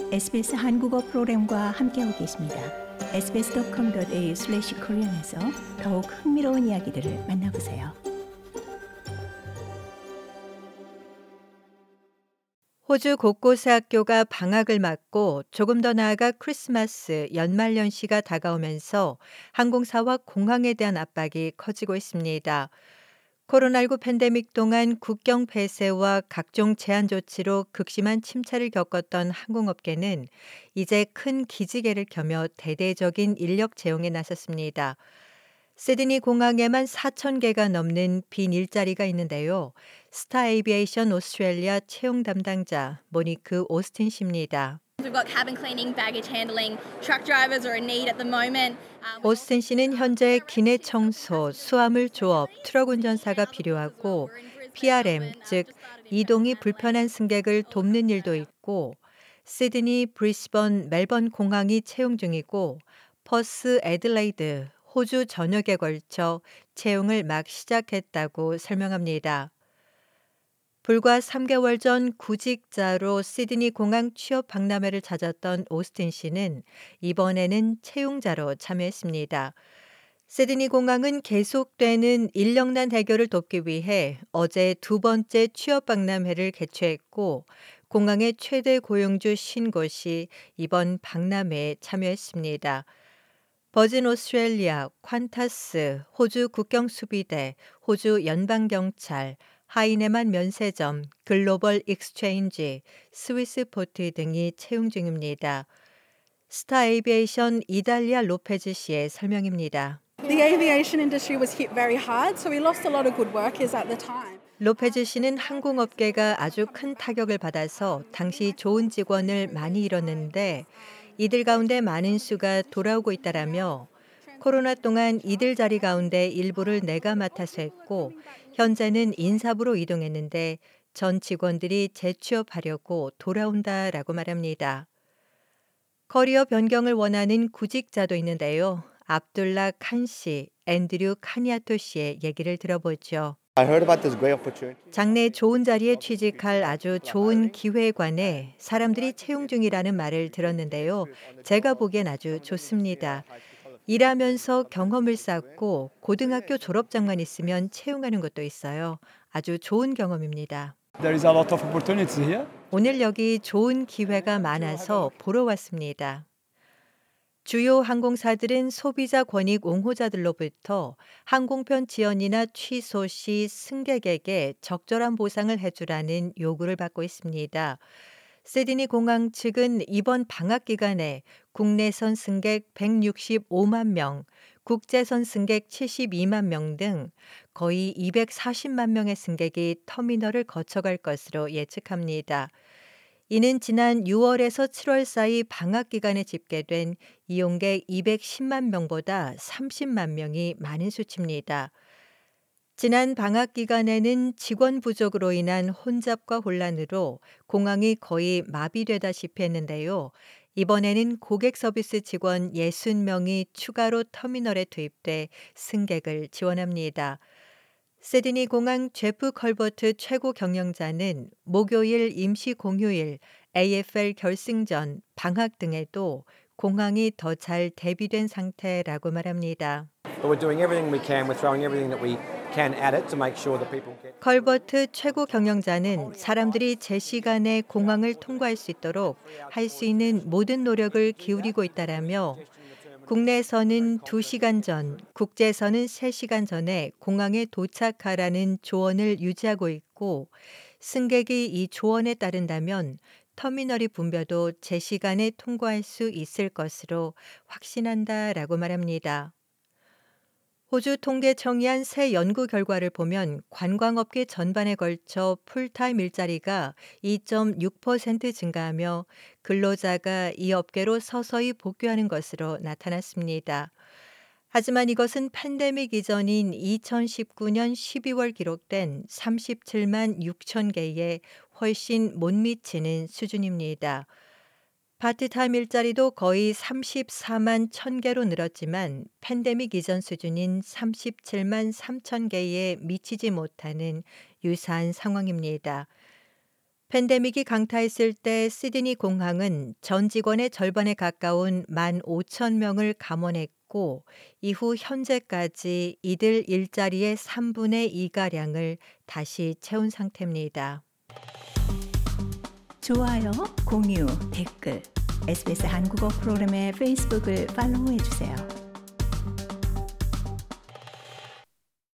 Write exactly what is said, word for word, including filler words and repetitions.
에스비에스 한국어 프로그램과 함께하고 계십니다. 에스비에스 닷컴 닷 에이유 슬래시 코리안에서 더욱 흥미로운 이야기들을 만나보세요. 호주 곳곳의 학교가 방학을 맞고 조금 더 나아가 크리스마스, 연말연시가 다가오면서 항공사와 공항에 대한 압박이 커지고 있습니다. 코로나십구 팬데믹 동안 국경 폐쇄와 각종 제한 조치로 극심한 침체를 겪었던 항공업계는 이제 큰 기지개를 켜며 대대적인 인력 채용에 나섰습니다. 시드니 공항에만 사천 개가 넘는 빈 일자리가 있는데요. 스타 에이비에이션 오스트레일리아 채용 담당자 모니크 오스틴 씨입니다. We've got cabin cleaning, baggage handling, truck drivers are in need at the moment. Um, we 오스틴 씨는 현재 기내 청소, 수화물 조업, 트럭 운전사가 필요하고 피알엠, 즉 이동이 불편한 승객을 돕는 일도 있고 시드니, 브리스번, 멜번 공항이 채용 중이고 퍼스, 애들레이드, 호주 전역에 걸쳐 채용을 막 시작했다고 설명합니다. 불과 삼 개월 전 구직자로 시드니 공항 취업 박람회를 찾았던 오스틴 씨는 이번에는 채용자로 참여했습니다. 시드니 공항은 계속되는 인력난 해결을 돕기 위해 어제 두 번째 취업 박람회를 개최했고 공항의 최대 고용주 쉰곳이 이번 박람회에 참여했습니다. 버진 오스트레일리아, 퀀타스, 호주 국경수비대, 호주 연방경찰, 하이네만 면세점, 글로벌 익스체인지, 스위스포트 등이 채용 중입니다. 스타 에이비에이션 이달리아 로페즈 씨의 설명입니다. The aviation industry was hit very hard, so we lost a lot of good workers at the time. 로페즈 씨는 항공업계가 아주 큰 타격을 받아서 당시 좋은 직원을 많이 잃었는데 이들 가운데 많은 수가 돌아오고 있다라며 코로나 동안 이들 자리 가운데 일부를 내가 맡아서 했고 현재는 인사부로 이동했는데 전 직원들이 재취업하려고 돌아온다라고 말합니다. 커리어 변경을 원하는 구직자도 있는데요. 압둘라 칸 씨, 앤드류 카니아토 씨의 얘기를 들어보죠. I heard about this great opportunity. 장래 좋은 자리에 취직할 아주 좋은 기회에 관해 사람들이 채용 중이라는 말을 들었는데요. 제가 보기엔 아주 좋습니다. 일하면서 경험을 쌓고 고등학교 졸업장만 있으면 채용하는 것도 있어요. 아주 좋은 경험입니다. There is a lot of opportunities here. 오늘 여기 좋은 기회가 많아서 보러 왔습니다. 주요 항공사들은 소비자 권익 옹호자들로부터 항공편 지연이나 취소 시 승객에게 적절한 보상을 해주라는 요구를 받고 있습니다. 시드니 공항 측은 이번 방학 기간에 국내선 승객 백육십오만 명, 국제선 승객 칠십이만 명 등 거의 이백사십만 명의 승객이 터미널을 거쳐갈 것으로 예측합니다. 이는 지난 유월에서 칠월 사이 방학 기간에 집계된 이용객 이백십만 명보다 삼십만 명이 많은 수치입니다. 지난 방학 기간에는 직원 부족으로 인한 혼잡과 혼란으로 공항이 거의 마비되다시피 했는데요. 이번에는 고객 서비스 직원 육십 명이 추가로 터미널에 투입돼 승객을 지원합니다. 시드니 공항 제프 컬버트 최고 경영자는 목요일 임시 공휴일, 에이에프엘 결승전, 방학 등에도 공항이 더 잘 대비된 상태라고 말합니다. But we're doing everything we can. We're throwing everything that we can at it to make sure that people get. 컬버트 최고 경영자는 사람들이 제 시간에 공항을 통과할 수 있도록 할 수 있는 모든 노력을 기울이고 있다라며 국내선은 두 시간 전, 국제선은 세 시간 전에 공항에 도착하라는 조언을 유지하고 있고 승객이 이 조언에 따른다면 터미널이 붐벼도 제 시간에 통과할 수 있을 것으로 확신한다라고 말합니다. 호주 통계청이 한 새 연구 결과를 보면 관광업계 전반에 걸쳐 풀타임 일자리가 이 점 육 퍼센트 증가하며 근로자가 이 업계로 서서히 복귀하는 것으로 나타났습니다. 하지만 이것은 팬데믹 이전인 이천십구 년 십이월 기록된 삼십칠만 육천 개에 훨씬 못 미치는 수준입니다. 파트타임 일자리도 거의 삼십사만 천 개로 늘었지만 팬데믹 이전 수준인 삼십칠만 삼천 개에 미치지 못하는 유사한 상황입니다. 팬데믹이 강타했을 때 시드니 공항은 전 직원의 절반에 가까운 만 오천 명을 감원했고 이후 현재까지 이들 일자리의 삼분의 이가량을 다시 채운 상태입니다. 좋아요, 공유, 댓글, 에스비에스 한국어 프로그램의 페이스북을 팔로우해 주세요.